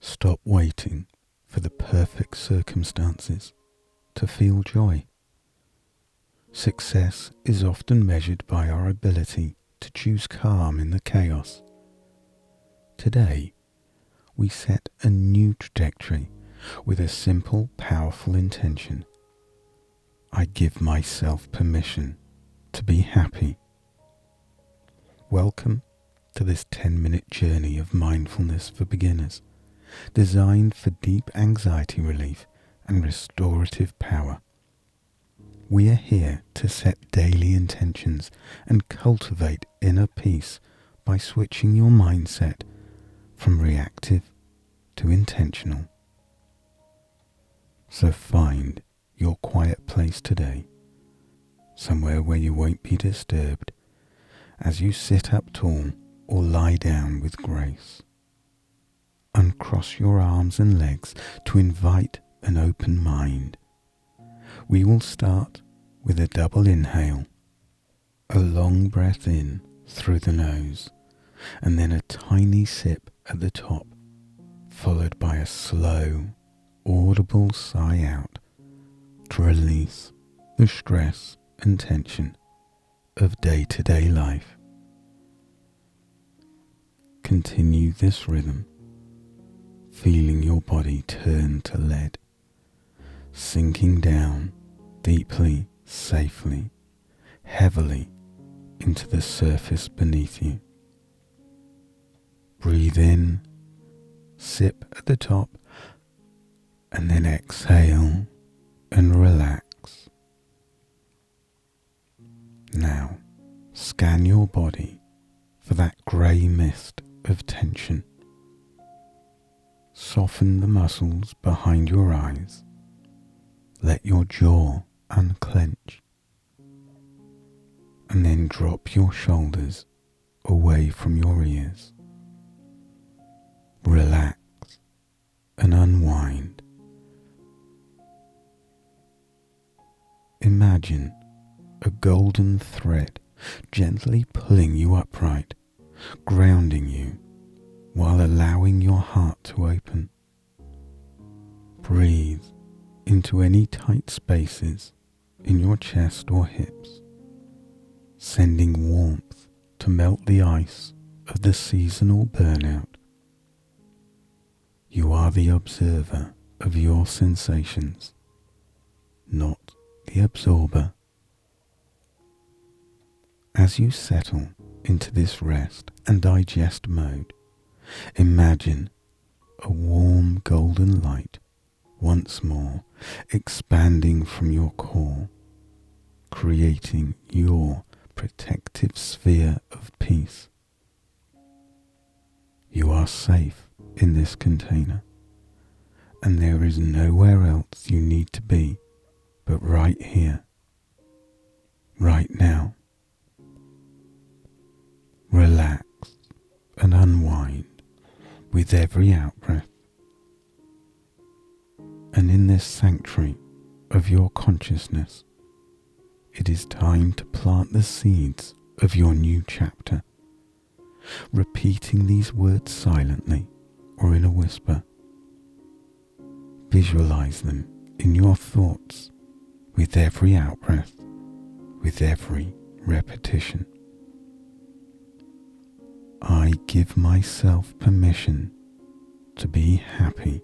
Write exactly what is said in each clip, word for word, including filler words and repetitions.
Stop waiting for the perfect circumstances to feel joy. Success is often measured by our ability to choose calm in the chaos. Today, we set a new trajectory with a simple, powerful intention. I give myself permission to be happy. Welcome to this ten-minute journey of mindfulness for beginners, designed for deep anxiety relief and restorative power. We are here to set daily intentions and cultivate inner peace by switching your mindset from reactive to intentional. So find your quiet place today, somewhere where you won't be disturbed, as you sit up tall or lie down with grace. Uncross your arms and legs to invite an open mind. We will start with a double inhale, a long breath in through the nose, and then a tiny sip at the top, followed by a slow, audible sigh out to release the stress and tension of day-to-day life. Continue this rhythm, feeling your body turn to lead, sinking down deeply, safely, heavily into the surface beneath you. Breathe in, sip at the top, and then exhale and relax. Now, scan your body for that grey mist of tension. Soften the muscles behind your eyes. Let your jaw unclench. And then drop your shoulders away from your ears. Relax and unwind. Imagine a golden thread gently pulling you upright, grounding you while allowing your heart to open. Breathe into any tight spaces in your chest or hips, sending warmth to melt the ice of the seasonal burnout. You are the observer of your sensations, not the absorber. As you settle into this rest and digest mode, imagine a warm golden light once more expanding from your core, creating your protective sphere of peace. You are safe in this container, and there is nowhere else you need to be but right here, right now. Relax and unwind with every out-breath. And in this sanctuary of your consciousness, it is time to plant the seeds of your new chapter, repeating these words silently or in a whisper. Visualize them in your thoughts with every out-breath, with every repetition. I give myself permission to be happy.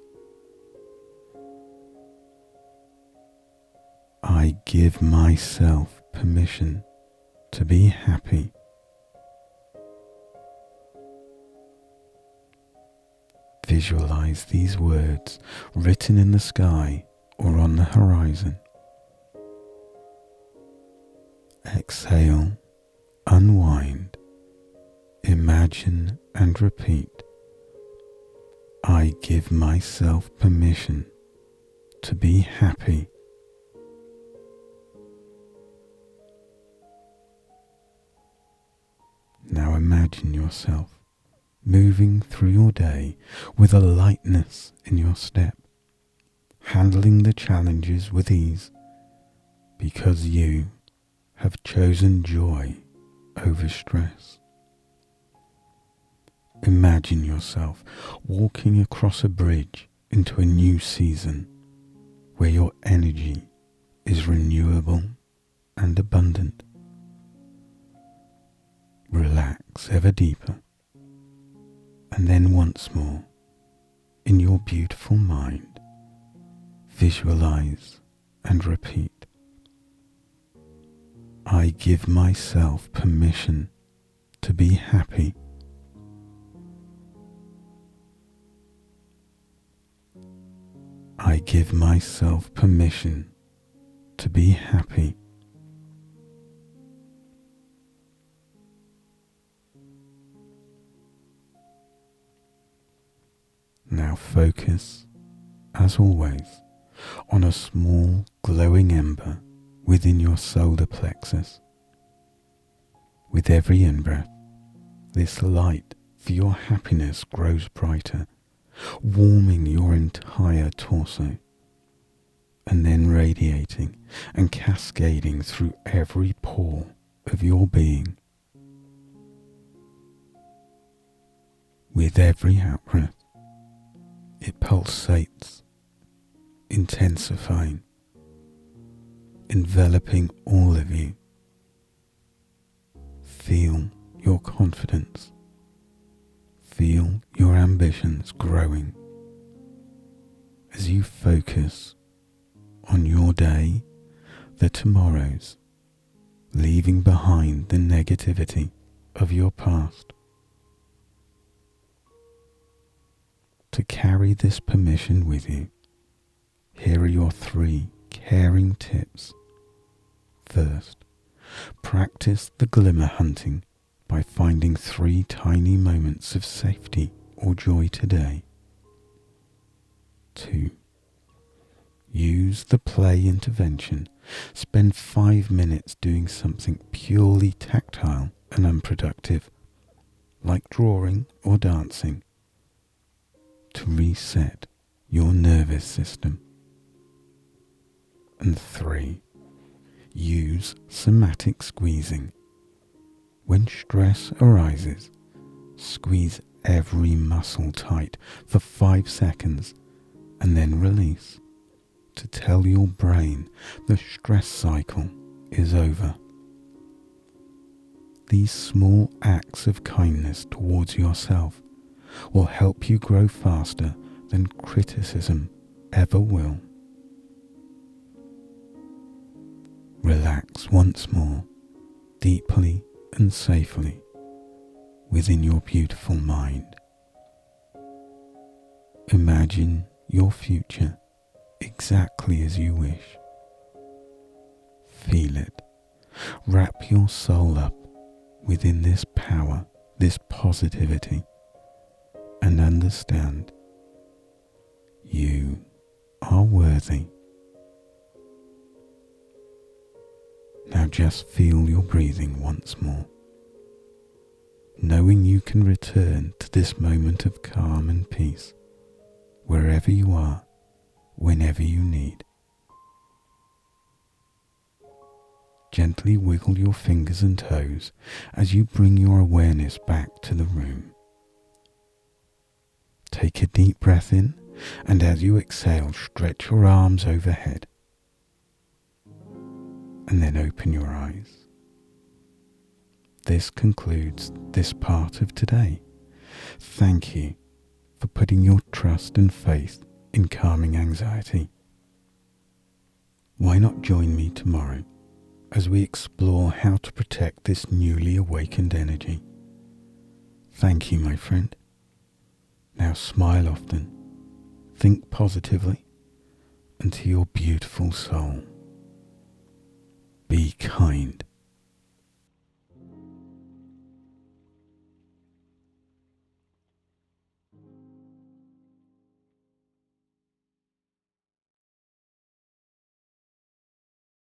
I give myself permission to be happy. Visualize these words written in the sky or on the horizon. Exhale, unwind, imagine and repeat. I give myself permission to be happy. Now imagine yourself moving through your day with a lightness in your step, handling the challenges with ease, because you have chosen joy over stress. Imagine yourself walking across a bridge into a new season where your energy is renewable and abundant. Relax ever deeper, and then once more, in your beautiful mind, visualize and repeat. I give myself permission to be happy. I give myself permission to be happy. Now focus, as always, on a small glowing ember within your solar plexus. With every in-breath, this light for your happiness grows brighter, warming your entire torso, and then radiating and cascading through every pore of your being. With every out-breath, it pulsates, intensifying, enveloping all of you. Feel your confidence. Feel your ambitions growing as you focus on your day, the tomorrows, leaving behind the negativity of your past. To carry this permission with you, here are your three caring tips. First, practice the glimmer hunting by finding three tiny moments of safety or joy today. Two, use the play intervention. Spend five minutes doing something purely tactile and unproductive, like drawing or dancing, to reset your nervous system. And three, use somatic squeezing. When stress arises, squeeze every muscle tight for five seconds and then release to tell your brain the stress cycle is over. These small acts of kindness towards yourself will help you grow faster than criticism ever will. Relax once more, deeply and safely, within your beautiful mind. Imagine your future exactly as you wish. Feel it. Wrap your soul up within this power, this positivity, and understand you are worthy. Now just feel your breathing once more, knowing you can return to this moment of calm and peace wherever you are, whenever you need. Gently wiggle your fingers and toes as you bring your awareness back to the room. Take a deep breath in, and as you exhale, stretch your arms overhead. And then open your eyes. This concludes this part of today. Thank you for putting your trust and faith in calming anxiety. Why not join me tomorrow as we explore how to protect this newly awakened energy? Thank you, my friend. Now smile often, think positively, and to your beautiful soul, be kind.